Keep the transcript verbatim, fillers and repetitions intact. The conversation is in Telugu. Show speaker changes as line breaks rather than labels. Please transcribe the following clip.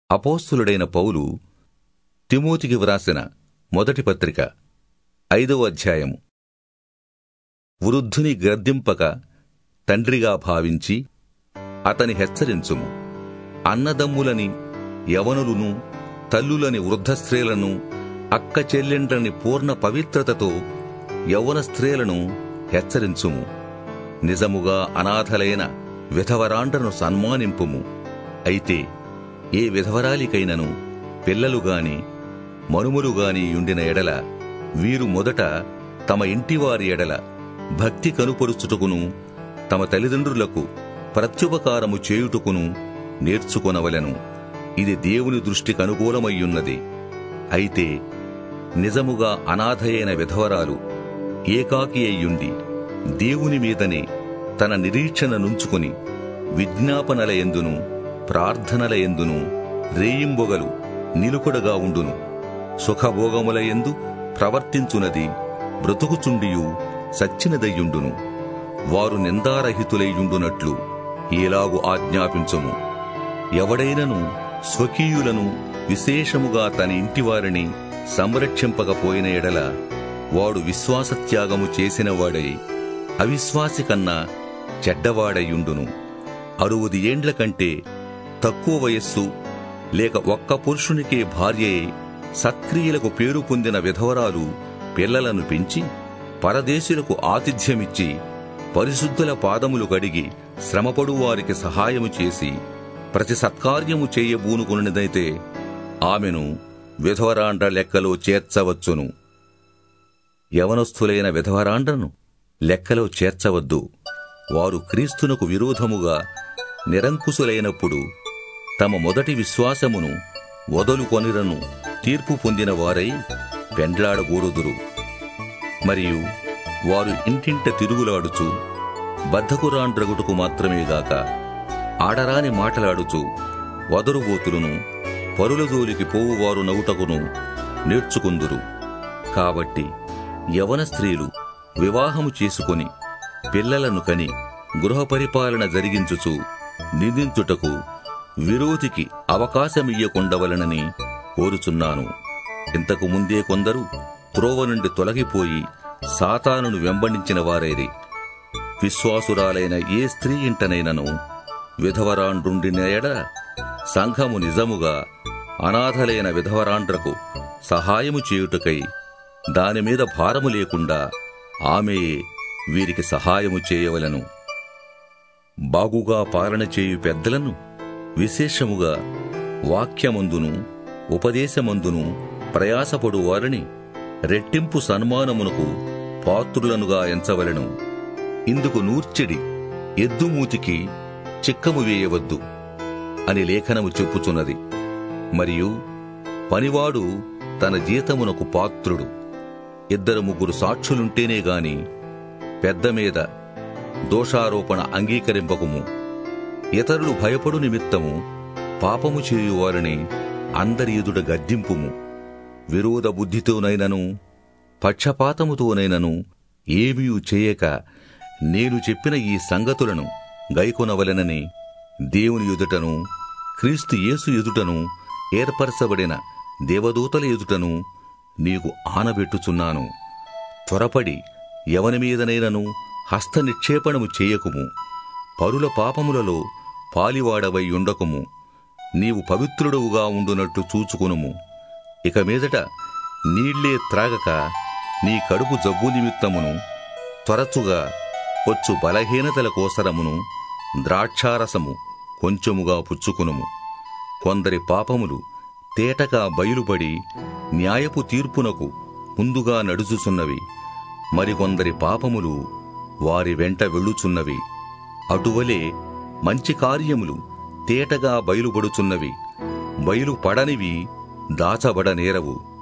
అపోస్తలుడైన పౌలు తిమోతికి వ్రాసిన మొదటి పత్రిక ఐదవ అధ్యాయము. వృద్ధుని గద్దింపక తండ్రిగా భావించి అతని హెచ్చరించుము. అన్నదమ్ములని యవనులను, తల్లులని వృద్ధ స్త్రీలను, అక్క చెల్లెండ్రని పూర్ణ పవిత్రతతో యవ్వన స్త్రీలను హెచ్చరించుము. నిజముగా అనాథలైన విధవరాండ్రను సన్మానింపుము. అయితే ఏ విధవరాలికైనను పిల్లలుగాని మనుమలుగాని యుండిన ఎడల వీరు మొదట తమ ఇంటివారి ఎడల భక్తి కనుపరుచుటకును తమ తల్లిదండ్రులకు ప్రత్యుపకారము చేయుటకును నేర్చుకొనవలెను. ఇది దేవుని దృష్టికి అనుకూలమయ్యున్నది. అయితే నిజముగా అనాథయైన విధవరాలు ఏకాకి అయ్యుండి దేవుని మీదనే తన నిరీక్షణ నుంచుకుని విజ్ఞాపనల యందును ప్రార్థనల యందును రేయింబొగలు నిలుకడగా ఉండును. సుఖభోగముల యందు ప్రవర్తించునది బ్రతుకుచుండియు సచ్చినదయ్యుండును. వారు నిందారహితులైయుండునట్లు ఏలాగు ఆజ్ఞాపించుము. ఎవడైనను స్వకీయులను విశేషముగా తన ఇంటివారిని సంరక్షింపకపోయిన ఎడల వాడు విశ్వాసత్యాగము చేసినవాడై అవిశ్వాసి కన్నా చెడ్డవాడయ్యుండును. అరువది ఏండ్ల కంటే తక్కువ వయస్సు లేక ఒక్క పురుషునికే భార్యయే సత్క్రియలకు పేరు పొందిన విధవరాలు పిల్లలను పెంచి పరదేశులకు ఆతిథ్యమిచ్చి పరిశుద్ధుల పాదములు కడిగి శ్రమపడు వారికి సహాయము చేసి ప్రతి సత్కార్యము చేయబూనుకున్నదైతే ఆమెను విధవరాండ్ర లెక్కలో చేర్చవచ్చును. యవనస్థులైన విధవరాండ్రను లెక్కలో చేర్చవద్దు. వారు క్రీస్తునకు విరోధముగా నిరంకుశులైనప్పుడు తమ మొదటి విశ్వాసమును వదలుకొనిరను తీర్పు పొందిన వారై పెండ్లాడగూడుదురు. మరియు వారు ఇంటింట తిరుగులాడుచు బద్ధకురాండ్రగుటకు మాత్రమేగాక ఆడరాని మాటలాడుచు వదరుబోతులను పరుల జోలికి పోవువారు నవ్వుటకును నేర్చుకుందురు. కాబట్టి యవన స్త్రీలు వివాహము చేసుకొని పిల్లలను కని గృహపరిపాలన జరిగించుచు నిందించుటకు విరోధికి అవకాశమియ్యకుండవలనని కోరుచున్నాను. ఇంతకు ముందే కొందరు త్రోవ నుండి తొలగిపోయి సాతానును వెంబడించిన వారైరి. విశ్వాసురాలైన ఏ స్త్రీ ఇంటనైనను విధవరాండ్రుండిన ఎడల సంఘము నిజముగా అనాథలైన విధవరాండ్రకు సహాయము చేయుటకై దానిమీద భారము లేకుండా ఆమెయే వీరికి సహాయము చేయవలెను. బాగుగా పాలన చేయు పెద్దలను విశేషముగా వాక్యమందును ఉపదేశమందును ప్రయాసపడు వారిని రెట్టింపు సన్మానమునకు పాత్రులనుగా ఎంచవలెను. ఇందుకు నూర్చెడి ఎద్దుమూతికి చిక్కము వేయవద్దు అని లేఖనము చెప్పుచున్నది. మరియు పనివాడు తన జీతమునకు పాత్రుడు. ఇద్దరు ముగ్గురు సాక్షులుంటేనే గాని పెద్ద మీద దోషారోపణ అంగీకరింపకుము. ఇతరులు భయపడు నిమిత్తము పాపము చేయువారిని అందరి ఎదుట గద్దింపుము. విరోధ బుద్ధితోనైనను పక్షపాతముతోనైనను ఏమీ చేయక నేను చెప్పిన ఈ సంగతులను గైకొనవలెనని దేవుని ఎదుటను క్రీస్తు యేసు ఎదుటను ఏర్పరచబడిన దేవదూతల ఎదుటను నీకు ఆనబెట్టుచున్నాను. త్వరపడి ఎవని మీదనైనను హస్త నిక్షేపణము చేయకుము. పరుల పాపములలో పాలివాడవై ఉండకుము. నీవు పవిత్రుడవుగా ఉండునట్లు చూచుకునుము. ఇక మీదట నీళ్లే త్రాగక నీ కడుపు జబ్బు నిమిత్తమును త్వరచుగా వచ్చు బలహీనతల కోసరమును ద్రాక్షారసము కొంచెముగా పుచ్చుకునుము. కొందరి పాపములు తేటగా బయలుపడి న్యాయపు తీర్పునకు ముందుగా నడుచుచున్నవి. మరికొందరి పాపములు వారి వెంట వెళ్ళుచున్నవి. అటువలే మంచి కార్యములు తేటగా బయలుపడుచున్నవి. బయలుపడనివి దాచబడనేరవు.